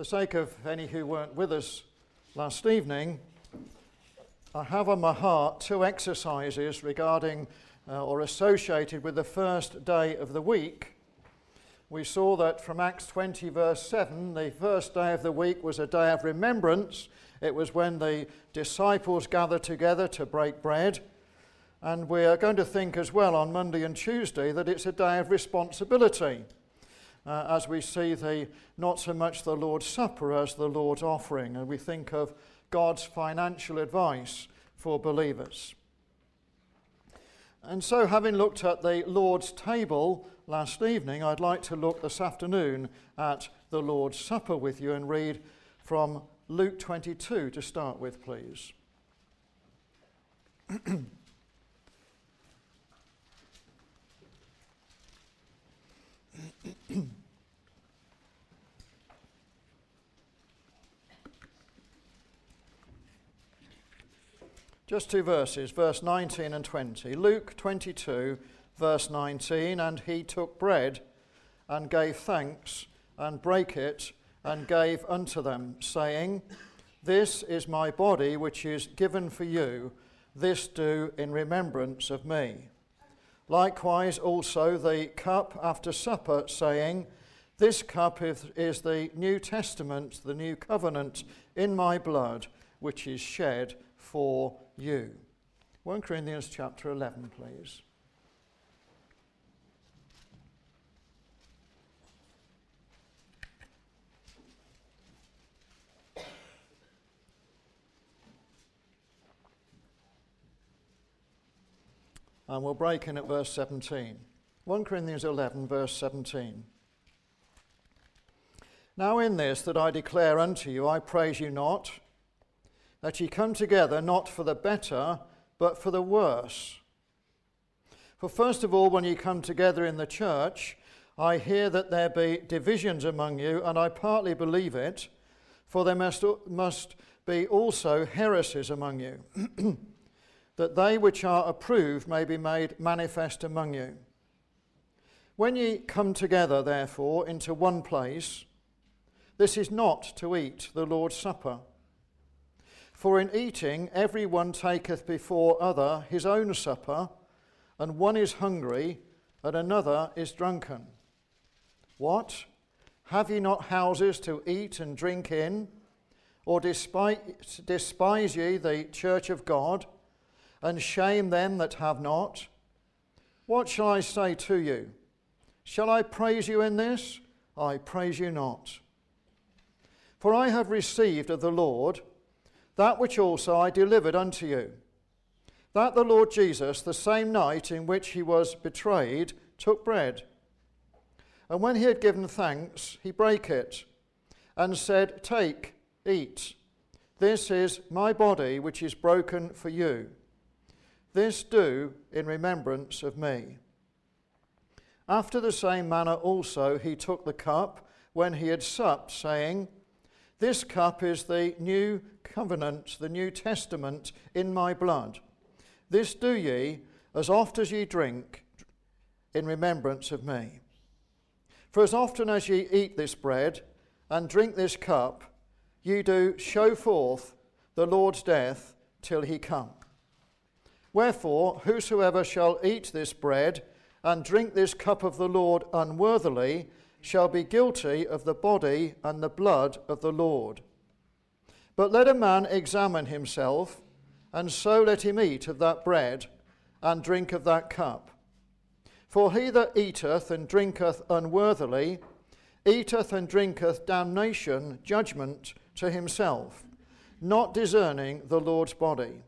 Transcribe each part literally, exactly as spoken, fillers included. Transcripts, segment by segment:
For the sake of any who weren't with us last evening, I have on my heart two exercises regarding uh, or associated with the first day of the week. We saw that from Acts twenty verse seven, the first day of the week was a day of remembrance. It was when the disciples gathered together to break bread. And we are going to think as well on Monday and Tuesday that it's a day of responsibility, uh, as we see the not so much the Lord's Supper as the Lord's offering, and we think of God's financial advice for believers. And so, having looked at the Lord's table last evening, I'd like to look this afternoon at the Lord's Supper with you and read from Luke twenty-two to start with, please. Just two verses, verse nineteen and twenty. Luke twenty-two, verse nineteen, and he took bread and gave thanks and brake it and gave unto them, saying, This is my body which is given for you, this do in remembrance of me. Likewise also the cup after supper, saying, This cup is, is the New Testament, the new covenant in my blood, which is shed for you. First Corinthians chapter eleven, please. And we'll break in at verse seventeen. First Corinthians eleven, verse seventeen. Now in this that I declare unto you, I praise you not, that ye come together not for the better, but for the worse. For first of all, when ye come together in the church, I hear that there be divisions among you, and I partly believe it, for there must, must be also heresies among you, that they which are approved may be made manifest among you. When ye come together, therefore, into one place, this is not to eat the Lord's Supper. For in eating every one taketh before other his own supper, and one is hungry, and another is drunken. What? Have ye not houses to eat and drink in? Or despise, despise ye the church of God, and shame them that have not? What shall I say to you? Shall I praise you in this? I praise you not. For I have received of the Lord that which also I delivered unto you, that the Lord Jesus, the same night in which he was betrayed, took bread. And when he had given thanks, he brake it, and said, Take, eat. This is my body which is broken for you. This do in remembrance of me. After the same manner also he took the cup when he had supped, saying, This cup is the new covenant, the New Testament in my blood. This do ye, as oft as ye drink, in remembrance of me. For as often as ye eat this bread and drink this cup, ye do show forth the Lord's death till he come. Wherefore, whosoever shall eat this bread and drink this cup of the Lord unworthily shall be guilty of the body and the blood of the Lord. But let a man examine himself, and so let him eat of that bread and drink of that cup. For he that eateth and drinketh unworthily eateth and drinketh damnation, judgment to himself, not discerning the Lord's body.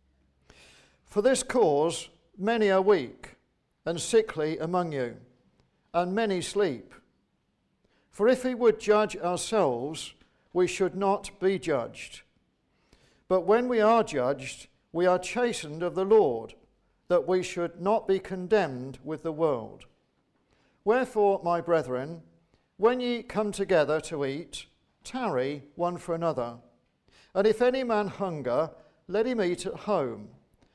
For this cause many are weak and sickly among you, and many sleep. For if we would judge ourselves, we should not be judged. But when we are judged, we are chastened of the Lord, that we should not be condemned with the world. Wherefore, my brethren, when ye come together to eat, tarry one for another. And if any man hunger, let him eat at home,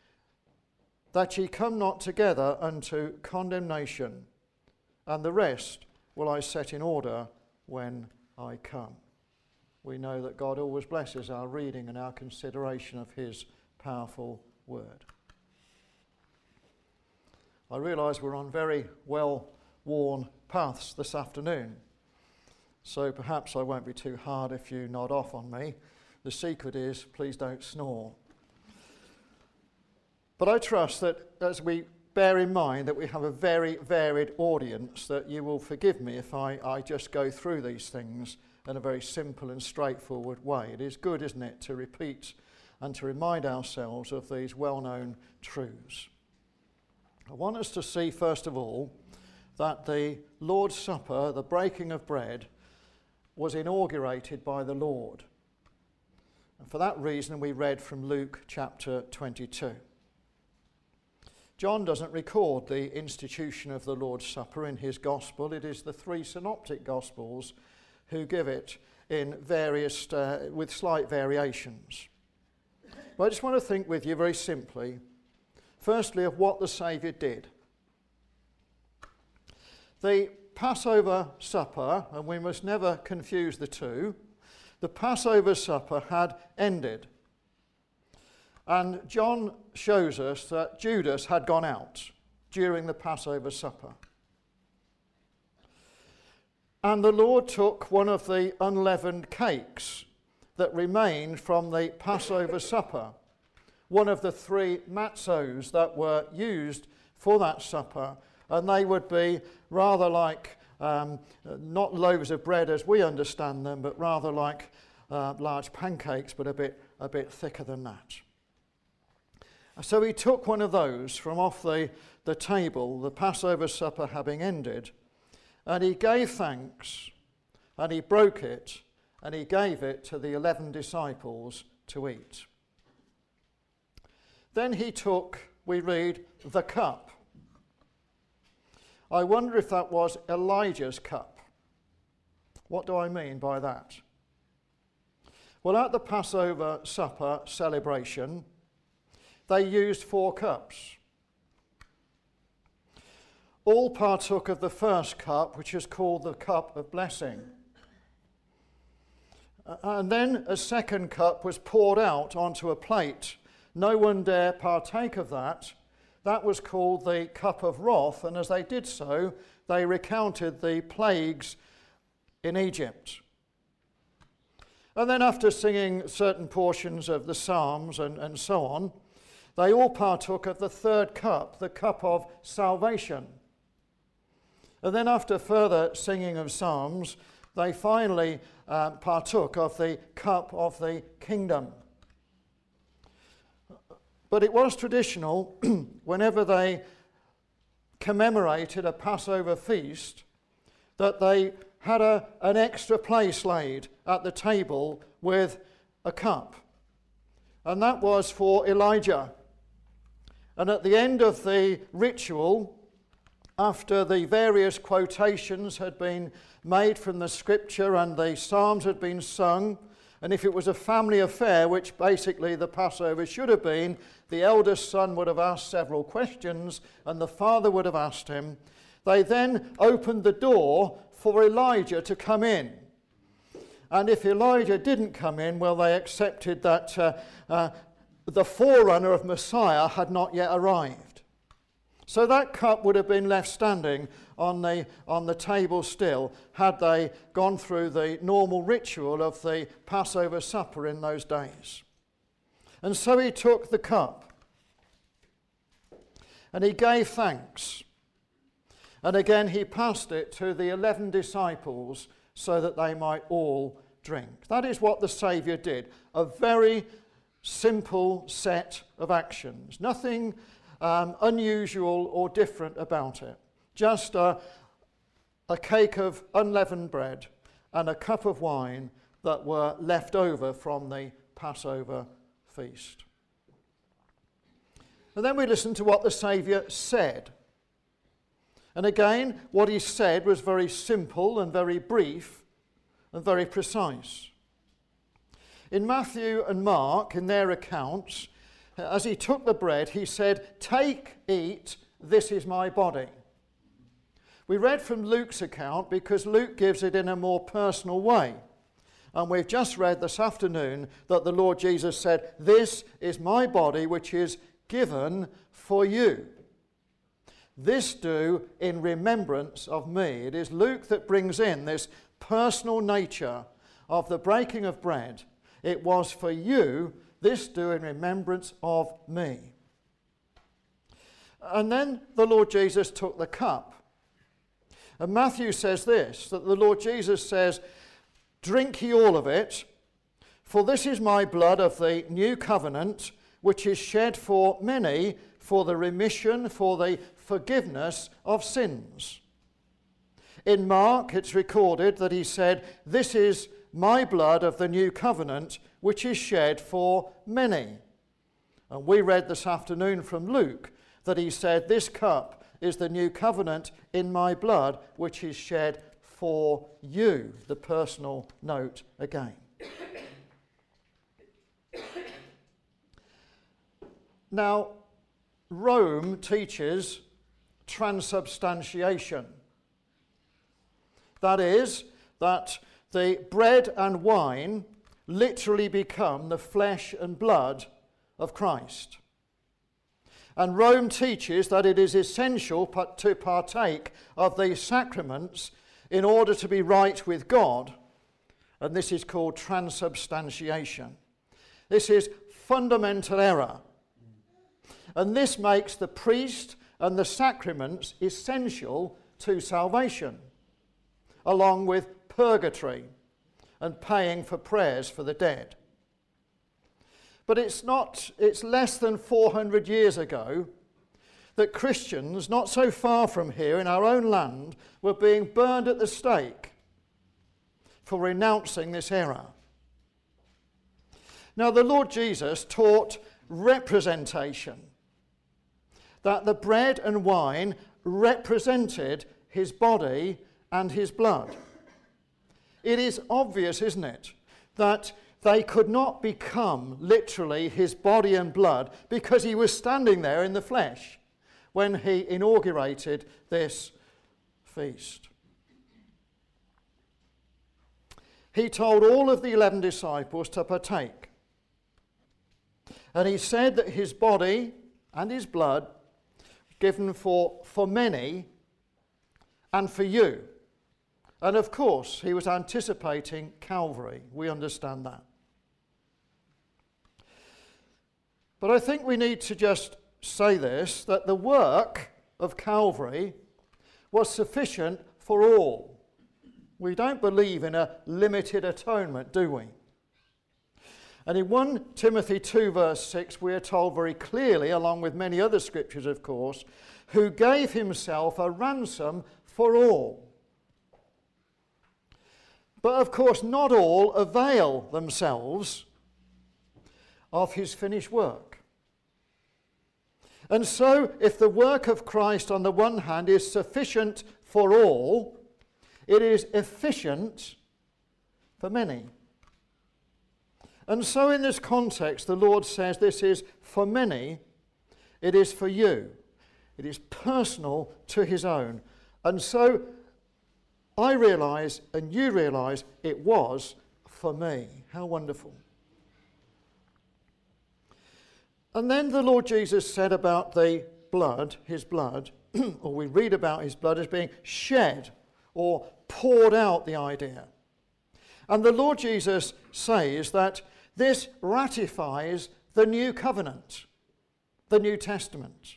that ye come not together unto condemnation. And the rest will I set in order when I come. we know that God always blesses our reading and our consideration of his powerful word. I realise we're on very well-worn paths this afternoon, so perhaps I won't be too hard if you nod off on me. The secret is, please don't snore. But I trust that as we bear in mind that we have a very varied audience, that you will forgive me if I, I just go through these things in a very simple and straightforward way. It is good, isn't it, to repeat and to remind ourselves of these well-known truths. I want us to see, first of all, that the Lord's Supper, the breaking of bread, was inaugurated by the Lord. And for that reason, we read from Luke chapter twenty-two. John doesn't record the institution of the Lord's Supper in his gospel. It is the three synoptic gospels who give it in various, uh, with slight variations. But I just want to think with you very simply, firstly, of what the Saviour did. The Passover supper, and we must never confuse the two, the Passover supper had ended. And John shows us that Judas had gone out during the Passover supper. And the Lord took one of the unleavened cakes that remained from the Passover supper, one of the three matzos that were used for that supper, and they would be rather like, um, not loaves of bread as we understand them, but rather like uh, large pancakes, but a bit, a bit thicker than that. So he took one of those from off the, the table, the Passover supper having ended, and he gave thanks, and he broke it, and he gave it to the eleven disciples to eat. Then he took, we read, the cup. I wonder if that was Elijah's cup. What do I mean by that? Well, at the Passover supper celebration, they used four cups. All partook of the first cup, which is called the cup of blessing. And then a second cup was poured out onto a plate. No one dare partake of that. That was called the cup of wrath, and as they did so, they recounted the plagues in Egypt. And then after singing certain portions of the Psalms and, and so on, they all partook of the third cup, the cup of salvation. And then after further singing of psalms, they finally uh, partook of the cup of the kingdom. But it was traditional, whenever they commemorated a Passover feast, that they had a, an extra place laid at the table with a cup. And that was for Elijah. And at the end of the ritual, after the various quotations had been made from the scripture and the psalms had been sung, and if it was a family affair, which basically the Passover should have been, the eldest son would have asked several questions and the father would have asked him. They then opened the door for Elijah to come in. And if Elijah didn't come in, well, they accepted that uh, uh, the forerunner of Messiah had not yet arrived. So that cup would have been left standing on the, on the table still had they gone through the normal ritual of the Passover supper in those days. And so he took the cup and he gave thanks. And again he passed it to the eleven disciples so that they might all drink. That is what the Saviour did. A very simple set of actions. Nothing um, unusual or different about it. Just a, a cake of unleavened bread and a cup of wine that were left over from the Passover feast. And then we listen to what the Saviour said. And again, what he said was very simple and very brief and very precise. In Matthew and Mark, in their accounts, as he took the bread, he said, "Take, eat, this is my body." We read from Luke's account because Luke gives it in a more personal way. And we've just read this afternoon that the Lord Jesus said, "This is my body which is given for you. This do in remembrance of me." It is Luke that brings in this personal nature of the breaking of bread. It was for you, this do in remembrance of me. And then the Lord Jesus took the cup. And Matthew says this, that the Lord Jesus says, "Drink ye all of it, for this is my blood of the new covenant, which is shed for many for the remission, for the forgiveness of sins." In Mark, it's recorded that he said, "This is my blood of the new covenant, which is shed for many." And we read this afternoon from Luke that he said, "This cup is the new covenant in my blood, which is shed for you." The personal note again. Now, Rome teaches transubstantiation. That is, that the bread and wine literally become the flesh and blood of Christ. And Rome teaches that it is essential to partake of these sacraments in order to be right with God, and this is called transubstantiation. This is fundamental error, and this makes the priest and the sacraments essential to salvation, along with purgatory and paying for prayers for the dead. But it's not, it's less than four hundred years ago that Christians, not so far from here in our own land, were being burned at the stake for renouncing this error. Now, the Lord Jesus taught representation, that the bread and wine represented his body and his blood. It is obvious, isn't it, that they could not become literally his body and blood because he was standing there in the flesh when he inaugurated this feast. He told all of the eleven disciples to partake. And he said that his body and his blood were given for, for many and for you. And of course, he was anticipating Calvary. We understand that. But I think we need to just say this, that the work of Calvary was sufficient for all. We don't believe in a limited atonement, do we? And in First Timothy two verse six, we are told very clearly, along with many other scriptures of course, who gave himself a ransom for all. But of course, not all avail themselves of his finished work. And so, if the work of Christ on the one hand is sufficient for all, it is efficient for many. And so in this context, the Lord says this is for many, it is for you. It is personal to his own. And so I realise, and you realise, it was for me. How wonderful. And then the Lord Jesus said about the blood, his blood, or we read about his blood as being shed or poured out, the idea. And the Lord Jesus says that this ratifies the new covenant, the New Testament.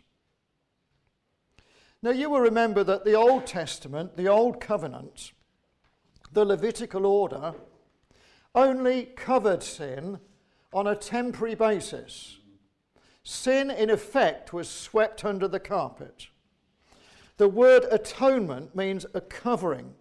Now you will remember that the Old Testament, the Old Covenant, the Levitical order, only covered sin on a temporary basis. Sin, in effect, was swept under the carpet. The word atonement means a covering.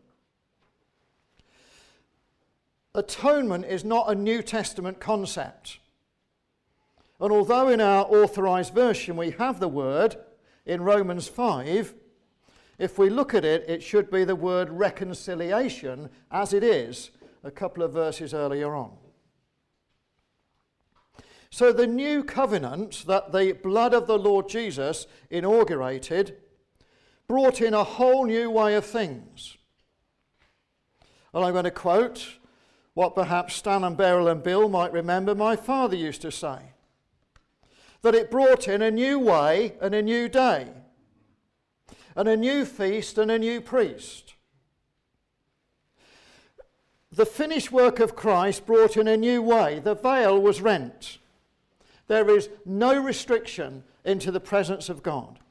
Atonement is not a New Testament concept. And although in our authorized version we have the word in Romans five, if we look at it, it should be the word reconciliation, as it is a couple of verses earlier on. So the new covenant that the blood of the Lord Jesus inaugurated brought in a whole new way of things. And I'm going to quote what perhaps Stan and Beryl and Bill might remember my father used to say, that it brought in a new way and a new day, and a new feast and a new priest. The finished work of Christ brought in a new way. The veil was rent. There is no restriction into the presence of God.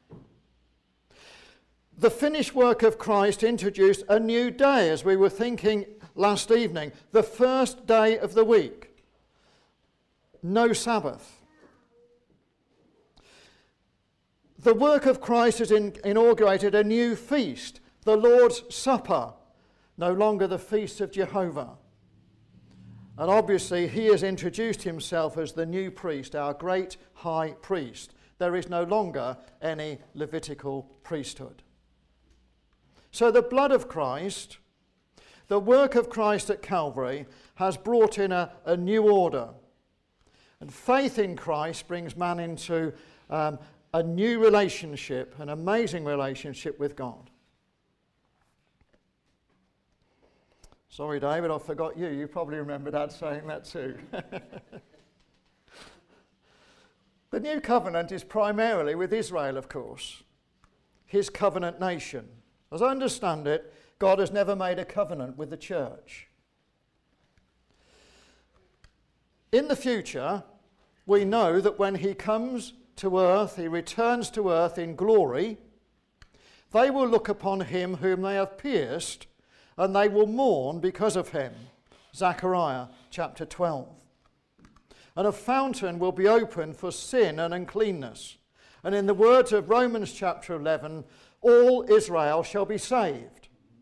The finished work of Christ introduced a new day, as we were thinking last evening, the first day of the week. No Sabbath. The work of Christ has in, inaugurated a new feast, the Lord's Supper, no longer the feast of Jehovah. And obviously he has introduced himself as the new priest, our great high priest. There is no longer any Levitical priesthood. So the blood of Christ, the work of Christ at Calvary, has brought in a, a new order. And faith in Christ brings man into um, a new relationship, an amazing relationship with God. Sorry, David, I forgot you. You probably remember Dad saying that too. The new covenant is primarily with Israel, of course, his covenant nation. As I understand it, God has never made a covenant with the church. In the future, we know that when he comes to earth, he returns to earth in glory, they will look upon him whom they have pierced, and they will mourn because of him. Zechariah chapter twelve. And a fountain will be opened for sin and uncleanness. And in the words of Romans chapter eleven, all Israel shall be saved.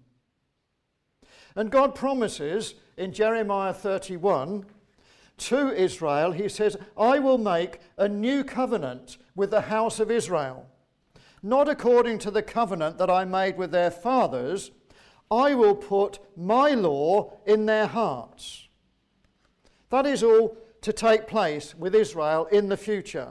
And God promises in Jeremiah thirty-one to Israel, he says, I will make a new covenant with the house of Israel, not according to the covenant that I made with their fathers. I will put my law in their hearts. That is all to take place with Israel in the future.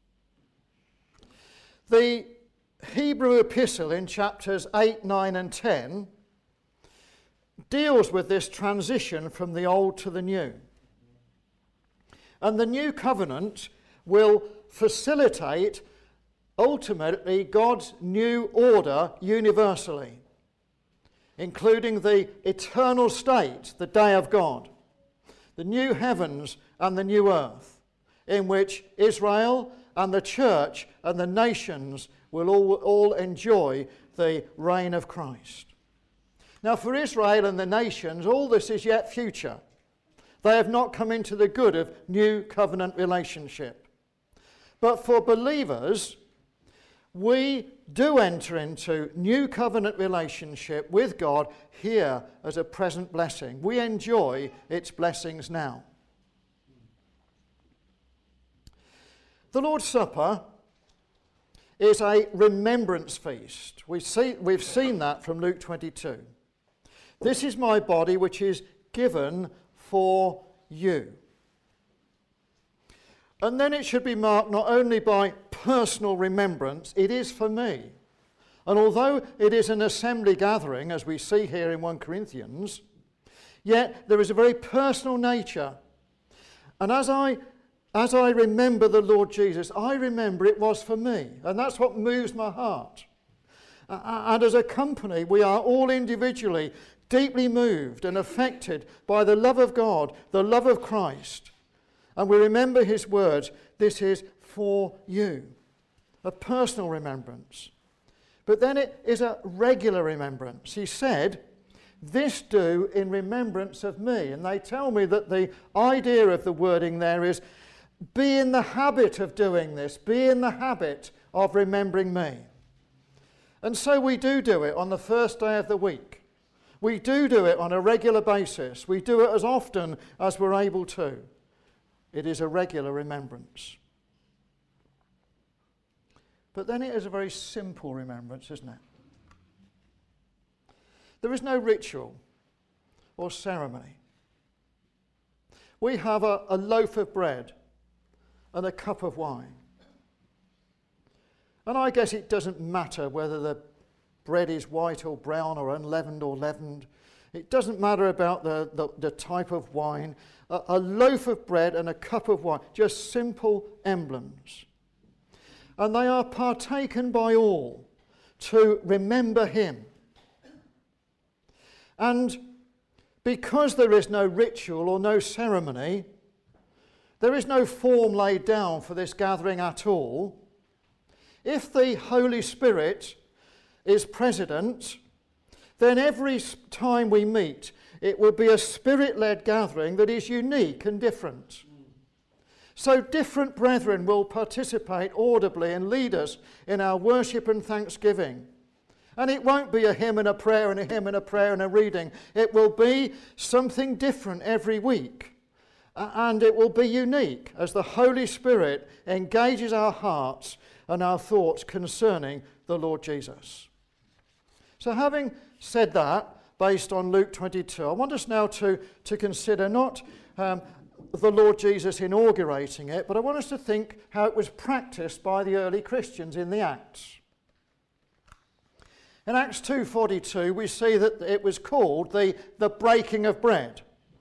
The Hebrew epistle in chapters eight, nine and ten deals with this transition from the old to the new. And the new covenant will facilitate ultimately God's new order universally, including the eternal state, the day of God, the new heavens and the new earth, in which Israel and the church and the nations will all, all enjoy the reign of Christ. Now, for Israel and the nations, all this is yet future. They have not come into the good of new covenant relationship. But for believers, we do enter into new covenant relationship with God here as a present blessing. We enjoy its blessings now. The Lord's Supper is a remembrance feast. We see, we've seen that from Luke twenty-two. This is my body which is given for you. And then it should be marked not only by personal remembrance, it is for me. And although it is an assembly gathering, as we see here in First Corinthians, yet there is a very personal nature. And as I, as I remember the Lord Jesus, I remember it was for me. And that's what moves my heart. And as a company, we are all individually deeply moved and affected by the love of God, the love of Christ. And we remember his words, this is for you. A personal remembrance. But then it is a regular remembrance. He said, this do in remembrance of me. And they tell me that the idea of the wording there is, be in the habit of doing this. Be in the habit of remembering me. And so we do do it on the first day of the week. We do do it on a regular basis. We do it as often as we're able to. It is a regular remembrance. But then it is a very simple remembrance, isn't it? There is no ritual or ceremony. We have a, a loaf of bread and a cup of wine. And I guess it doesn't matter whether the bread is white or brown or unleavened or leavened. It doesn't matter about the, the, the type of wine. A, a loaf of bread and a cup of wine, just simple emblems. And they are partaken by all to remember him. And because there is no ritual or no ceremony, there is no form laid down for this gathering at all. If the Holy Spirit is present, then every time we meet, it will be a Spirit-led gathering that is unique and different. So different brethren will participate audibly and lead us in our worship and thanksgiving. And it won't be a hymn and a prayer and a hymn and a prayer and a reading. It will be something different every week. And it will be unique as the Holy Spirit engages our hearts and our thoughts concerning the Lord Jesus. So having said that, based on Luke twenty-two, I want us now to, to consider not um, the Lord Jesus inaugurating it, but I want us to think how it was practiced by the early Christians in the Acts. In Acts two forty-two, we see that it was called the, the breaking of bread.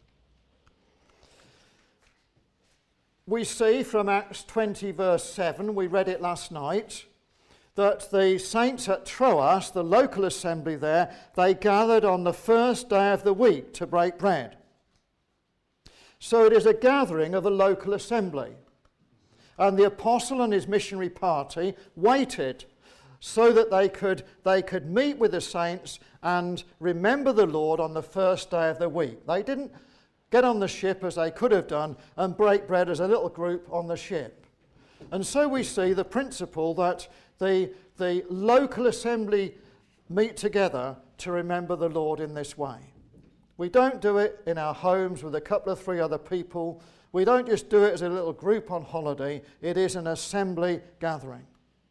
We see from Acts twenty verse seven, we read it last night, that the saints at Troas, the local assembly there, they gathered on the first day of the week to break bread. So it is a gathering of a local assembly. And the apostle and his missionary party waited so that they could, they could meet with the saints and remember the Lord on the first day of the week. They didn't get on the ship as they could have done and break bread as a little group on the ship. And so we see the principle that the, the local assembly meet together to remember the Lord in this way. We don't do it in our homes with a couple of three other people. We don't just do it as a little group on holiday. It is an assembly gathering.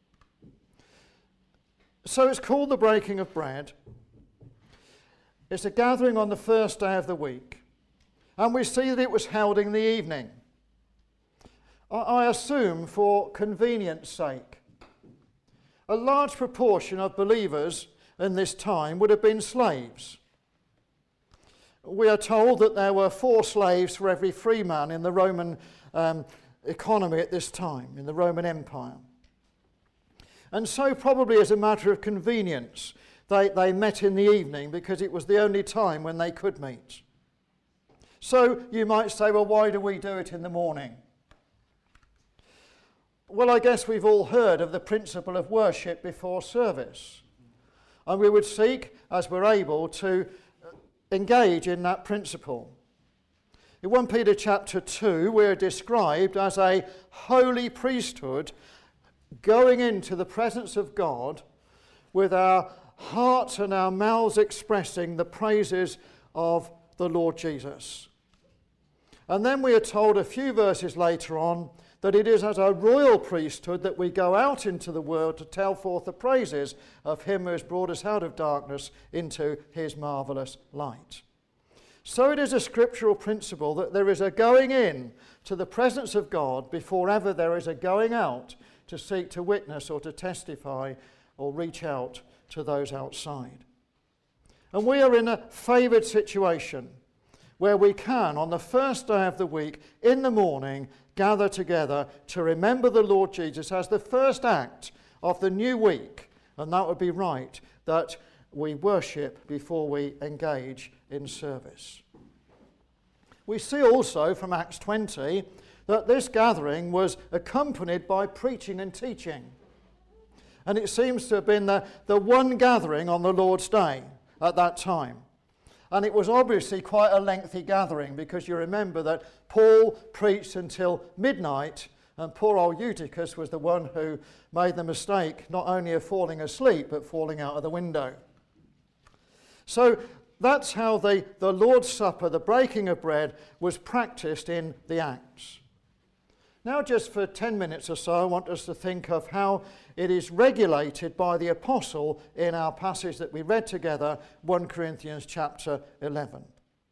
So it's called the breaking of bread. It's a gathering on the first day of the week. And we see that it was held in the evening. I assume for convenience sake. A large proportion of believers in this time would have been slaves. We are told that there were four slaves for every free man in the Roman um, economy at this time, in the Roman Empire. And so probably as a matter of convenience, they, they met in the evening because it was the only time when they could meet. So you might say, well, why do we do it in the morning? Well, I guess we've all heard of the principle of worship before service. And we would seek, as we're able, to engage in that principle. In First Peter chapter two, we're described as a holy priesthood going into the presence of God with our hearts and our mouths expressing the praises of the Lord Jesus. And then we are told a few verses later on that it is as a royal priesthood that we go out into the world to tell forth the praises of him who has brought us out of darkness into his marvellous light. So it is a scriptural principle that there is a going in to the presence of God before ever there is a going out to seek to witness or to testify or reach out to those outside. And we are in a favoured situation where we can, on the first day of the week, in the morning, gather together to remember the Lord Jesus as the first act of the new week. And that would be right, that we worship before we engage in service. We see also from Acts twenty that this gathering was accompanied by preaching and teaching. And it seems to have been the, the one gathering on the Lord's Day at that time. And it was obviously quite a lengthy gathering because you remember that Paul preached until midnight and poor old Eutychus was the one who made the mistake not only of falling asleep but falling out of the window. So that's how the, the Lord's Supper, the breaking of bread, was practiced in the Acts. Now just for ten minutes or so I want us to think of how it is regulated by the apostle in our passage that we read together, First Corinthians chapter eleven.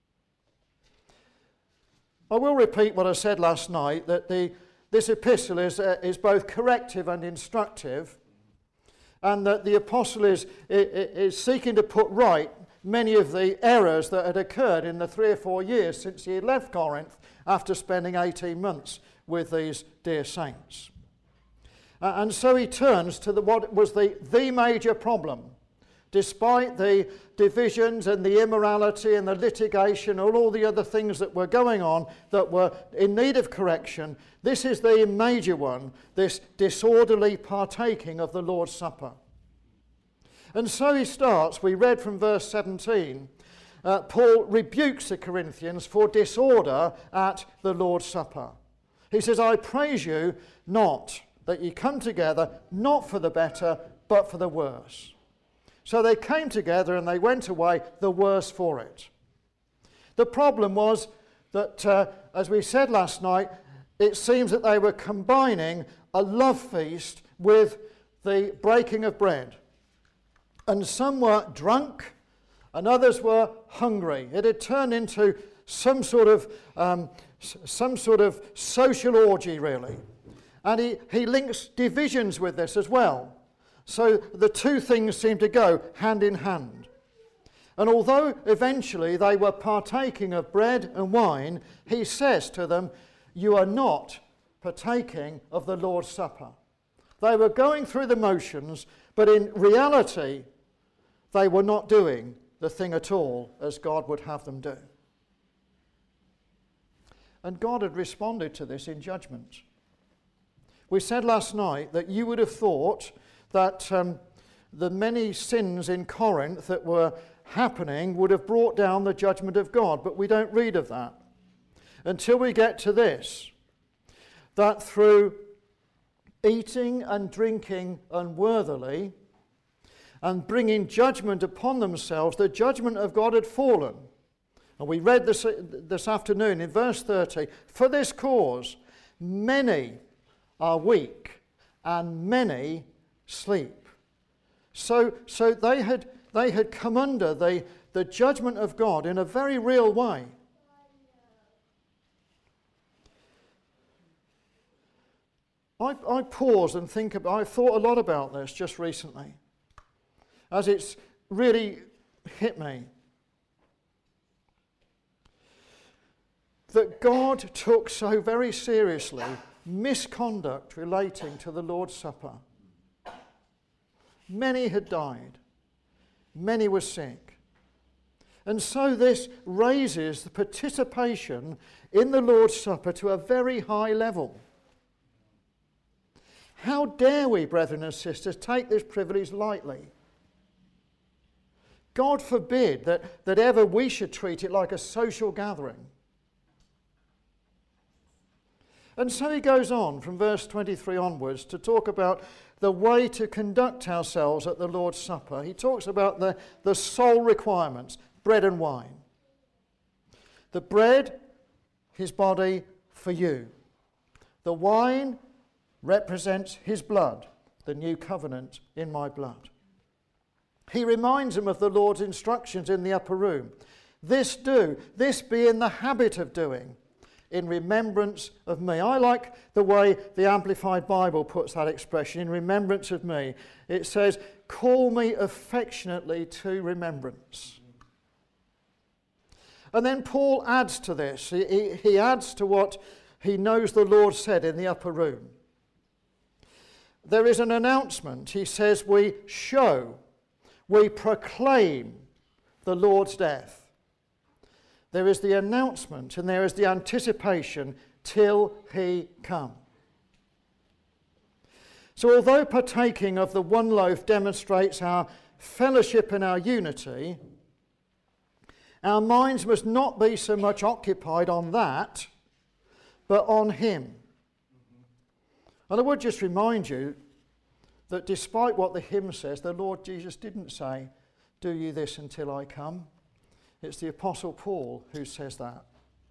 I will repeat what I said last night, that the, this epistle is, uh, is both corrective and instructive, and that the apostle is, is seeking to put right many of the errors that had occurred in the three or four years since he had left Corinth after spending eighteen months with these dear saints. Uh, and so he turns to the, what was the, the major problem. Despite the divisions and the immorality and the litigation and all the other things that were going on that were in need of correction, this is the major one, this disorderly partaking of the Lord's Supper. And so he starts, we read from verse seventeen, uh, Paul rebukes the Corinthians for disorder at the Lord's Supper. He says, I praise you not that ye come together, not for the better, but for the worse. So they came together and they went away the worse for it. The problem was that, uh, as we said last night, it seems that they were combining a love feast with the breaking of bread. And some were drunk and others were hungry. It had turned into some sort of, um, some sort of social orgy, really. And he, he links divisions with this as well. So the two things seem to go hand in hand. And although eventually they were partaking of bread and wine, he says to them, you are not partaking of the Lord's Supper. They were going through the motions, but in reality, they were not doing the thing at all as God would have them do. And God had responded to this in judgment. We said last night that you would have thought that um, the many sins in Corinth that were happening would have brought down the judgment of God, but we don't read of that until we get to this, that through eating and drinking unworthily and bringing judgment upon themselves, the judgment of God had fallen. And we read this, this afternoon in verse thirty, for this cause many are weak and many sleep. So, so they had they had come under the, the judgment of God in a very real way. I, I pause and think about, I've thought a lot about this just recently, as it's really hit me. That God took so very seriously misconduct relating to the Lord's Supper. Many had died. Many were sick. And so this raises the participation in the Lord's Supper to a very high level. How dare we, brethren and sisters, take this privilege lightly? God forbid that, that ever we should treat it like a social gathering. And so he goes on from verse twenty-three onwards to talk about the way to conduct ourselves at the Lord's Supper. He talks about the, the sole requirements, bread and wine. The bread, his body for you. The wine represents his blood, the new covenant in my blood. He reminds them of the Lord's instructions in the upper room. This do, this be in the habit of doing, in remembrance of me. I like the way the Amplified Bible puts that expression, in remembrance of me. It says, call me affectionately to remembrance. And then Paul adds to this. He, he, he adds to what he knows the Lord said in the upper room. There is an announcement. He says, we show, we proclaim the Lord's death. There is the announcement and there is the anticipation till he come. So although partaking of the one loaf demonstrates our fellowship and our unity, our minds must not be so much occupied on that, but on him. And I would just remind you that despite what the hymn says, the Lord Jesus didn't say, do ye this until I come. It's the Apostle Paul who says that.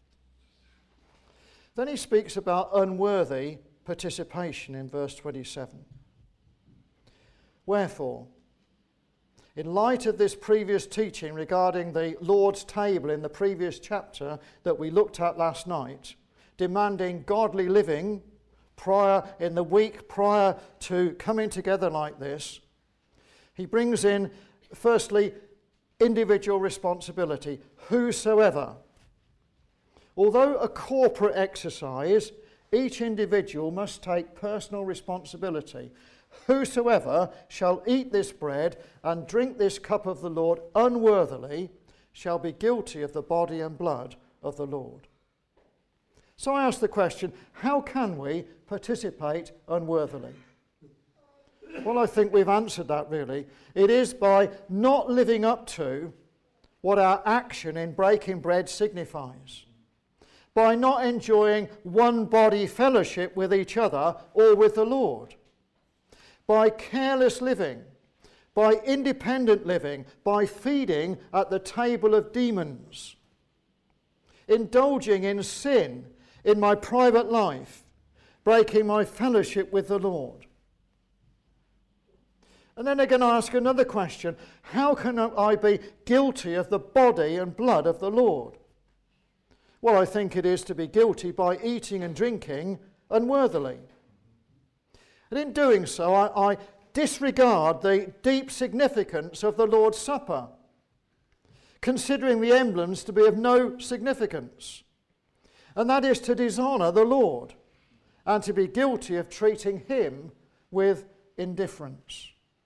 Then he speaks about unworthy participation in verse twenty-seven. Wherefore, in light of this previous teaching regarding the Lord's table in the previous chapter that we looked at last night, demanding godly living prior in the week prior to coming together like this, he brings in, firstly, individual responsibility. Whosoever. Although a corporate exercise, each individual must take personal responsibility. Whosoever shall eat this bread and drink this cup of the Lord unworthily shall be guilty of the body and blood of the Lord. So I ask the question, how can we participate unworthily? Well, I think we've answered that really. It is by not living up to what our action in breaking bread signifies. By not enjoying one body fellowship with each other or with the Lord. By careless living, by independent living, by feeding at the table of demons, indulging in sin in my private life, breaking my fellowship with the Lord. And then again I ask another question, how can I be guilty of the body and blood of the Lord? Well, I think it is to be guilty by eating and drinking unworthily. And in doing so, I, I disregard the deep significance of the Lord's Supper, considering the emblems to be of no significance. And that is to dishonour the Lord and to be guilty of treating him with indifference.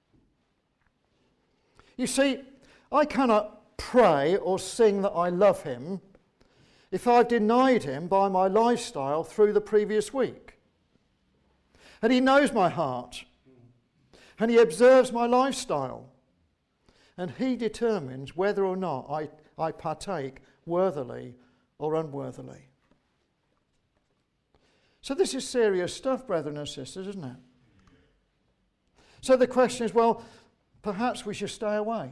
You see, I cannot pray or sing that I love him if I've denied him by my lifestyle through the previous week. And he knows my heart. And he observes my lifestyle. And he determines whether or not I, I partake worthily or unworthily. So this is serious stuff, brethren and sisters, isn't it? So the question is, well, perhaps we should stay away.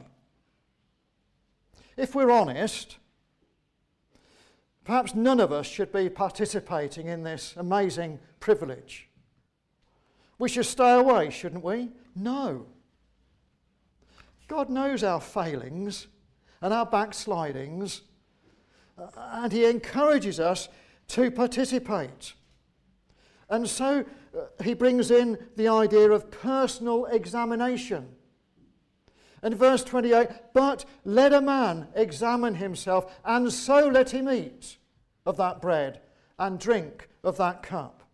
If we're honest, perhaps none of us should be participating in this amazing privilege. We should stay away, shouldn't we? No. God knows our failings and our backslidings, and he encourages us to participate. And so uh, he brings in the idea of personal examination. And verse twenty-eight, but let a man examine himself, and so let him eat of that bread and drink of that cup.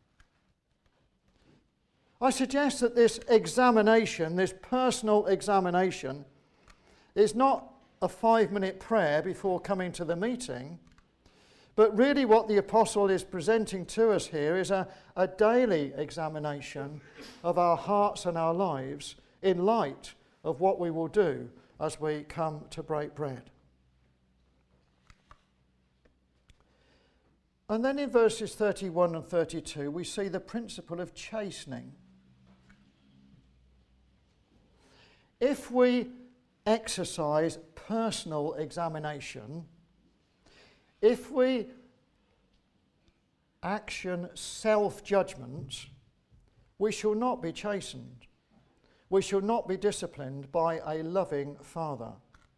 I suggest that this examination, this personal examination, is not a five-minute prayer before coming to the meeting, but really what the apostle is presenting to us here is a, a daily examination of our hearts and our lives in light of what we will do as we come to break bread. And then in verses thirty-one and thirty-two, we see the principle of chastening. If we exercise personal examination, if we action self-judgment, we shall not be chastened. We shall not be disciplined by a loving Father.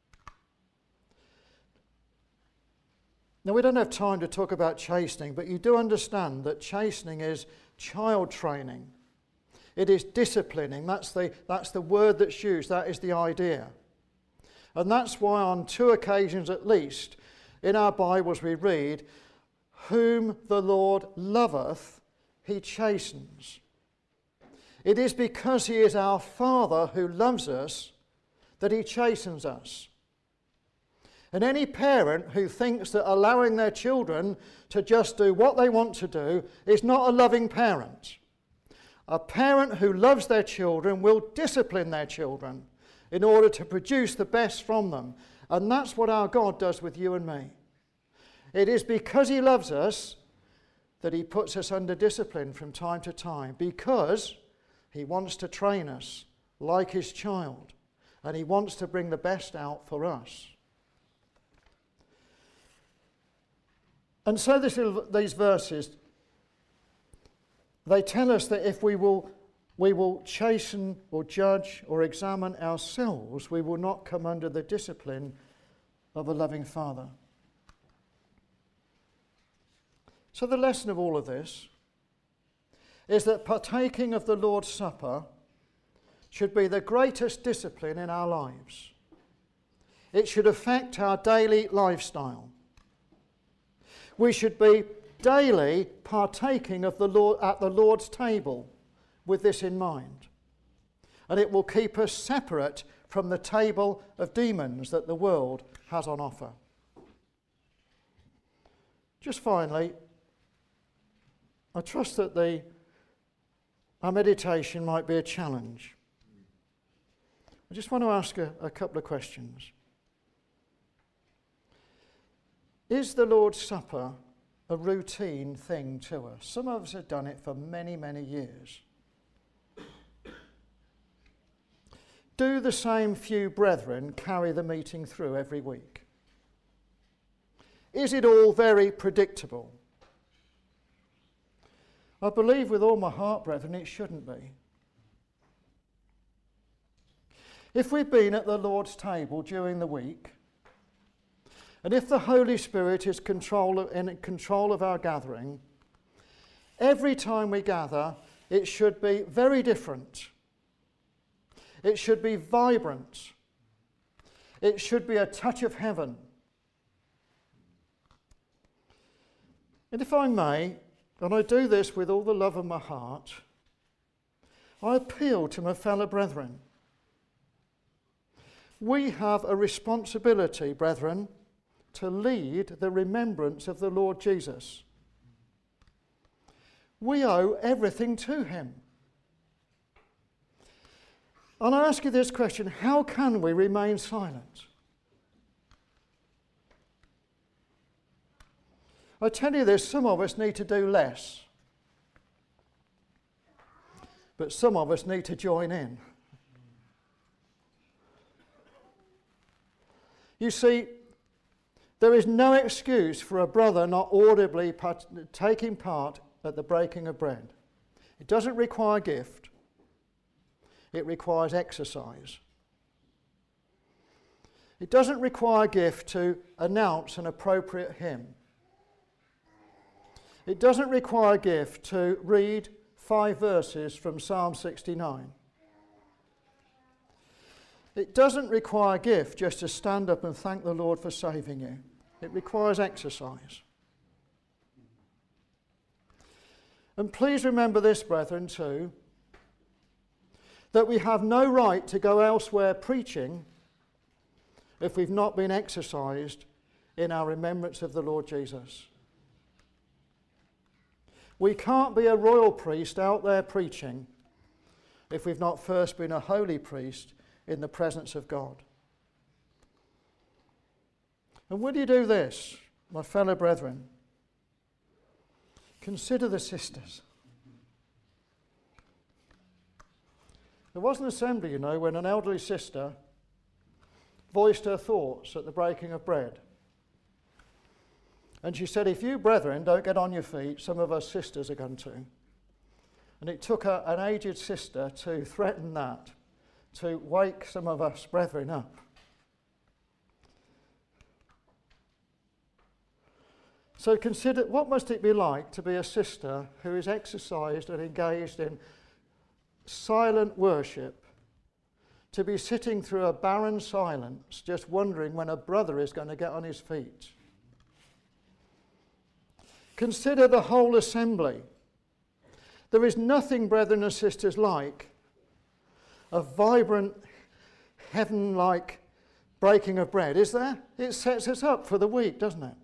Now, we don't have time to talk about chastening, but you do understand that chastening is child training. It is disciplining. That's the, that's the word that's used. That is the idea. And that's why on two occasions at least in our Bibles we read, whom the Lord loveth, he chastens. It is because he is our Father who loves us that he chastens us. And any parent who thinks that allowing their children to just do what they want to do is not a loving parent. A parent who loves their children will discipline their children in order to produce the best from them. And that's what our God does with you and me. It is because he loves us that he puts us under discipline from time to time, because he wants to train us like his child, and he wants to bring the best out for us. And so this, these verses, they tell us that if we will, we will chasten or judge or examine ourselves, we will not come under the discipline of a loving Father. So the lesson of all of this is that partaking of the Lord's Supper should be the greatest discipline in our lives. It should affect our daily lifestyle. We should be daily partaking of the Lord at the Lord's table with this in mind. And it will keep us separate from the table of demons that the world has on offer. Just finally, I trust that the, our meditation might be a challenge. I just want to ask a, a couple of questions. Is the Lord's Supper a routine thing to us? Some of us have done it for many, many years. Do the same few brethren carry the meeting through every week? Is it all very predictable? I believe with all my heart, brethren, it shouldn't be. If we've been at the Lord's table during the week, and if the Holy Spirit is control of, in control of our gathering, every time we gather, it should be very different. It should be vibrant. It should be a touch of heaven. And if I may, and I do this with all the love of my heart, I appeal to my fellow brethren. We have a responsibility, brethren, to lead the remembrance of the Lord Jesus. We owe everything to him. And I ask you this question: how can we remain silent? I tell you this, some of us need to do less, but some of us need to join in. You see, there is no excuse for a brother not audibly part- taking part at the breaking of bread. It doesn't require gift. It requires exercise. It doesn't require gift to announce an appropriate hymn. It doesn't require gift to read five verses from Psalm sixty-nine. It doesn't require gift just to stand up and thank the Lord for saving you. It requires exercise. And please remember this, brethren, too, that we have no right to go elsewhere preaching if we've not been exercised in our remembrance of the Lord Jesus. We can't be a royal priest out there preaching if we've not first been a holy priest in the presence of God. And will you do this, my fellow brethren? Consider the sisters. There was an assembly, you know, when an elderly sister voiced her thoughts at the breaking of bread. And she said, if you brethren don't get on your feet, some of us sisters are going to. And it took a, an aged sister to threaten that, to wake some of us brethren up. So consider, what must it be like to be a sister who is exercised and engaged in silent worship, to be sitting through a barren silence, just wondering when a brother is going to get on his feet? Consider the whole assembly. There is nothing, brethren and sisters, like a vibrant, heaven-like breaking of bread, is there? It sets us up for the week, doesn't it?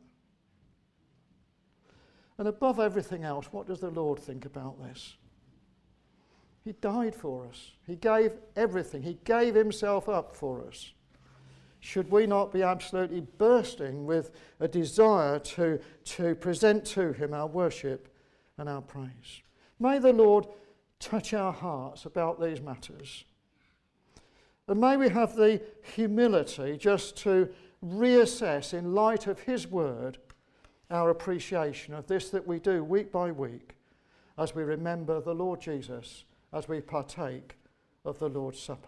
And above everything else, what does the Lord think about this? He died for us. He gave everything. He gave himself up for us. Should we not be absolutely bursting with a desire to, to present to him our worship and our praise? May the Lord touch our hearts about these matters. And may we have the humility just to reassess, in light of his word, our appreciation of this that we do week by week as we remember the Lord Jesus, as we partake of the Lord's Supper.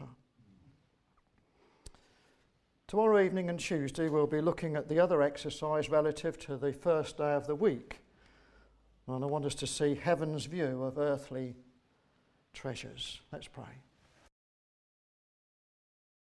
Tomorrow evening and Tuesday we'll be looking at the other exercise relative to the first day of the week. And I want us to see heaven's view of earthly treasures. Let's pray.